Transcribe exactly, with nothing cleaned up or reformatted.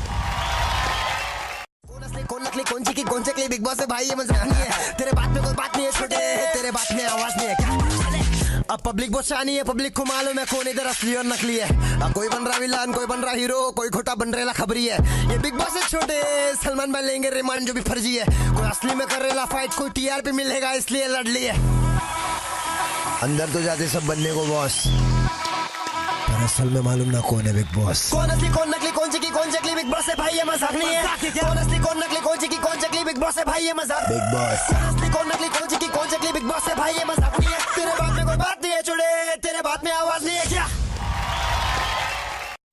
कौन असली कौन नकली कौन चिकी कौन चकली बिग बॉस है भाई ये मजाक नहीं है तेरे बात में कोई बात नहीं है छोटे तेरे बात में आवाज नहीं है क्या अब पब्लिक बहुत शानी है पब्लिक को मालूम है कौन इधर असली और नकली है अब कोई बन रहा विलन कोई बन रहा हीरो कोई खोटा बन रहा खबरी है ये बिग बॉस है छोटे सलमान भाई लेंगे रिमांड जो भी फर्जी है कोई असली में कर रहा फाइट कोई टीआरपी मिलेगा इसलिए लड़ लिए अंदर तो जाते सब बनने को बॉस पर असल में मालूम ना कौन है बिग बॉस कौन असली कौन नकली कौन चिकी कौन चकली बिग बॉस है भाई ये मजाक नहीं है कौन असली कौन नकली कौन चिकी कौन चकली बिग बॉस है भाई ये मजाक बिग बॉस कौन असली कौन नकली कौन चिकी कौन चकली बिग बॉस है भाई ये मजाक नहीं है तेरे बात में कोई बात नहीं है चुड़े तेरे बात में आवाज नहीं है क्या